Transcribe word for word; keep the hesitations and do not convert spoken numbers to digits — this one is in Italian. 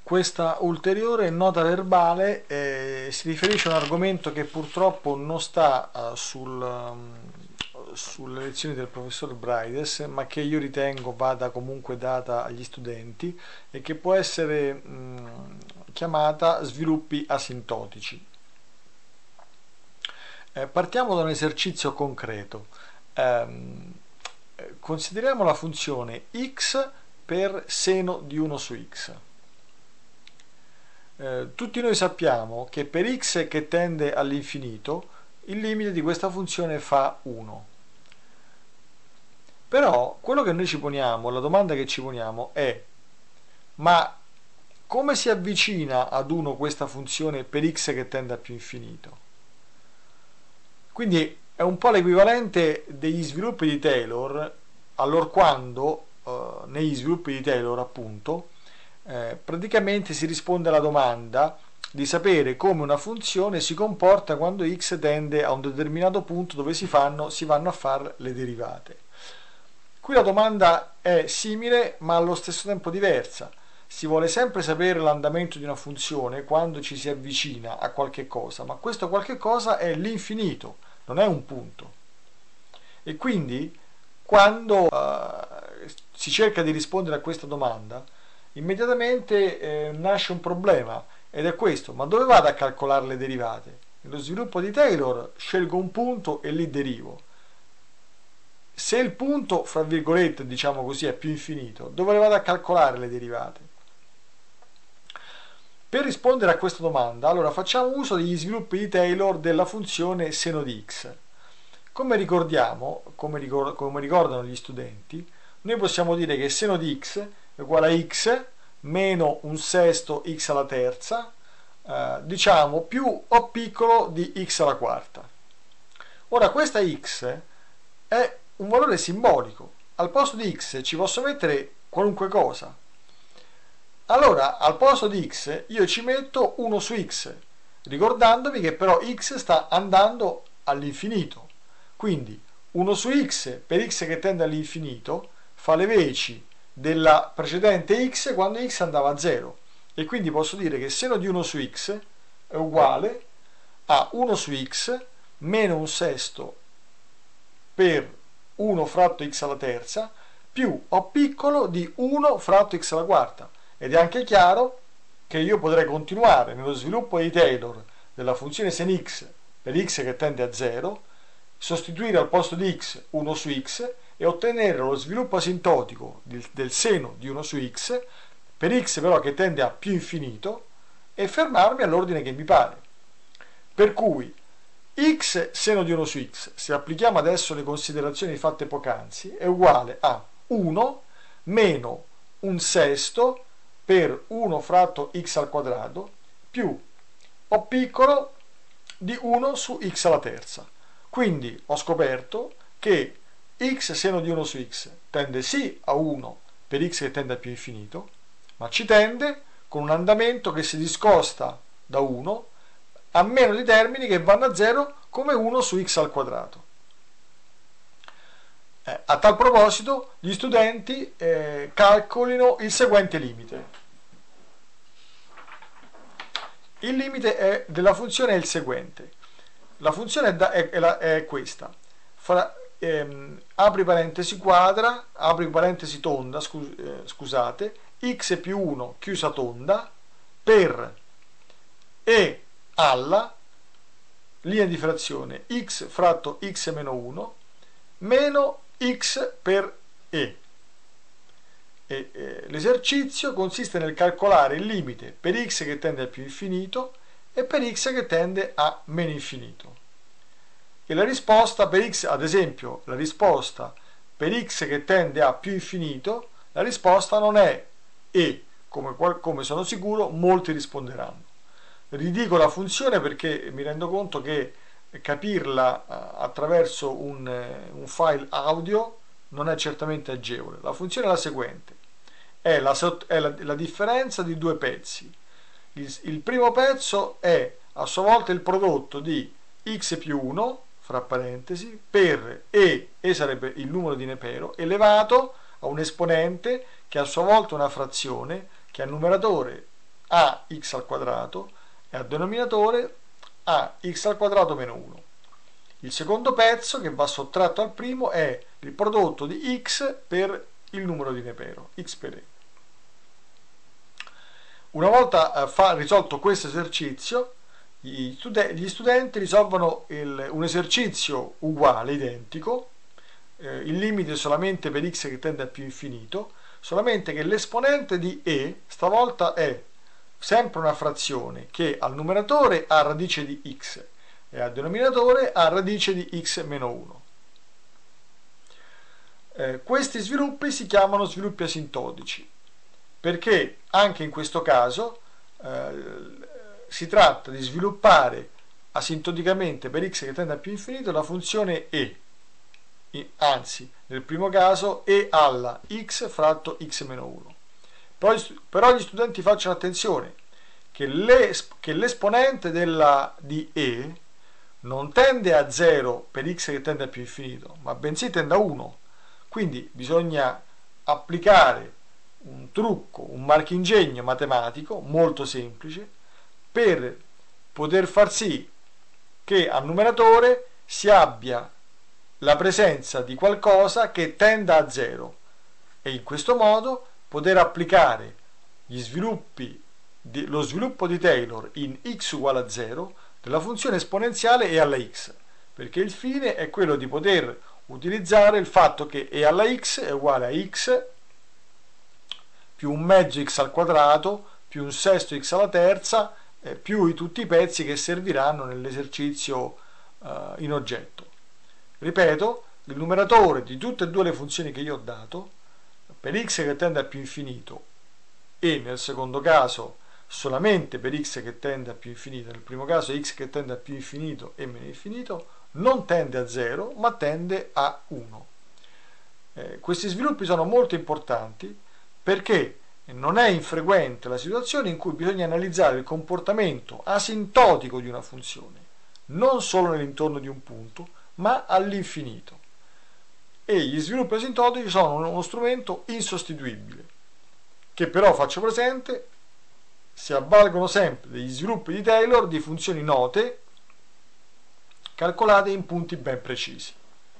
Questa ulteriore nota verbale eh, si riferisce a un argomento che purtroppo non sta uh, sul, um, sulle lezioni del professor Braides, ma che io ritengo vada comunque data agli studenti e che può essere mh, chiamata sviluppi asintotici. Eh, partiamo da un esercizio concreto. Um, consideriamo la funzione x per seno di uno su x. Eh, tutti noi sappiamo che per x che tende all'infinito il limite di questa funzione fa uno. Però quello che noi ci poniamo, la domanda che ci poniamo è: ma come si avvicina ad uno questa funzione per x che tende a più infinito? Quindi è un po' l'equivalente degli sviluppi di Taylor, allorquando eh, negli sviluppi di Taylor appunto Eh, praticamente si risponde alla domanda di sapere come una funzione si comporta quando x tende a un determinato punto dove si, fanno, si vanno a fare le derivate. Qui la domanda è simile ma allo stesso tempo diversa. Si vuole sempre sapere l'andamento di una funzione quando ci si avvicina a qualche cosa, ma questo qualche cosa è l'infinito, non è un punto. E quindi quando uh, si cerca di rispondere a questa domanda, immediatamente eh, nasce un problema, ed è questo: ma dove vado a calcolare le derivate? Nello sviluppo di Taylor scelgo un punto e lì derivo. Se il punto, fra virgolette, diciamo così, è più infinito, dove vado a calcolare le derivate? Per rispondere a questa domanda, allora facciamo uso degli sviluppi di Taylor della funzione seno di x. Come ricordiamo, come, ricor- come ricordano gli studenti, noi possiamo dire che seno di x è uguale a x meno un sesto x alla terza, eh, diciamo più o piccolo di x alla quarta. Ora questa x è un valore simbolico, al posto di x ci posso mettere qualunque cosa. Allora al posto di x io ci metto uno su x, ricordandomi che però x sta andando all'infinito, quindi uno su x per x che tende all'infinito fa le veci della precedente x quando x andava a zero, e quindi posso dire che seno di uno su x è uguale a uno su x meno un sesto per uno fratto x alla terza più o piccolo di uno fratto x alla quarta. Ed è anche chiaro che io potrei continuare nello sviluppo di Taylor della funzione sen x per x che tende a zero, sostituire al posto di x uno su x e ottenere lo sviluppo asintotico del, del seno di uno su x per x però che tende a più infinito e fermarmi all'ordine che mi pare. Per cui x seno di uno su x, se applichiamo adesso le considerazioni fatte poc'anzi, è uguale a uno meno un sesto per uno fratto x al quadrato più o piccolo di uno su x alla terza. Quindi ho scoperto che x seno di uno su x tende sì a uno per x che tende a più infinito, ma ci tende con un andamento che si discosta da uno a meno di termini che vanno a zero, come uno su x al quadrato. Eh, a tal proposito gli studenti eh, calcolino il seguente limite. Il limite è, della funzione è il seguente. La funzione è, da, è, è, la, è questa. Fra, ehm, apri parentesi quadra, apri parentesi tonda, scus, eh, scusate, x più uno chiusa tonda per e alla linea di frazione x fratto x meno uno meno x per e. E, eh, l'esercizio consiste nel calcolare il limite per x che tende a più infinito e per x che tende a meno infinito. E la risposta per x, ad esempio, la risposta per x che tende a più infinito, la risposta non è e, come, come sono sicuro molti risponderanno. Ridico la funzione perché mi rendo conto che capirla attraverso un, un file audio non è certamente agevole. La funzione è la seguente: è la, è la, la differenza di due pezzi. Il, il primo pezzo è a sua volta il prodotto di x più uno, fra parentesi, per e, e sarebbe il numero di Nepero, elevato a un esponente che a sua volta è una frazione che al numeratore ax al quadrato e al denominatore ax al quadrato meno uno. Il secondo pezzo che va sottratto al primo è il prodotto di x per il numero di Nepero, x per e. Una volta eh, fa, risolto questo esercizio, gli, studen gli studenti risolvono il, un esercizio uguale, identico, eh, il limite è solamente per x che tende a più infinito, solamente che l'esponente di e stavolta è sempre una frazione che al numeratore ha radice di x e al denominatore ha radice di x meno uno. Eh, questi sviluppi si chiamano sviluppi asintotici, perché anche in questo caso eh, si tratta di sviluppare asintoticamente per x che tende a più infinito la funzione e, anzi nel primo caso e alla x fratto x meno uno. Però gli studenti facciano attenzione che l'esponente di e non tende a zero per x che tende a più infinito, ma bensì tende a uno. Quindi bisogna applicare un trucco, un marchingegno matematico molto semplice per poter far sì che al numeratore si abbia la presenza di qualcosa che tenda a zero e in questo modo poter applicare gli sviluppi, lo sviluppo di Taylor in x uguale a zero della funzione esponenziale e alla x, perché il fine è quello di poter utilizzare il fatto che e alla x è uguale a x più un mezzo x al quadrato più un sesto x alla terza eh, più i, tutti i pezzi che serviranno nell'esercizio eh, in oggetto. Ripeto, il numeratore di tutte e due le funzioni che io ho dato, per x che tende a più infinito e nel secondo caso solamente per x che tende a più infinito, nel primo caso x che tende a più infinito e meno infinito, non tende a zero ma tende a uno. Eh, questi sviluppi sono molto importanti perché non è infrequente la situazione in cui bisogna analizzare il comportamento asintotico di una funzione, non solo nell'intorno di un punto, ma all'infinito. E gli sviluppi asintotici sono uno strumento insostituibile, che però, faccio presente, si avvalgono sempre degli sviluppi di Taylor di funzioni note calcolate in punti ben precisi.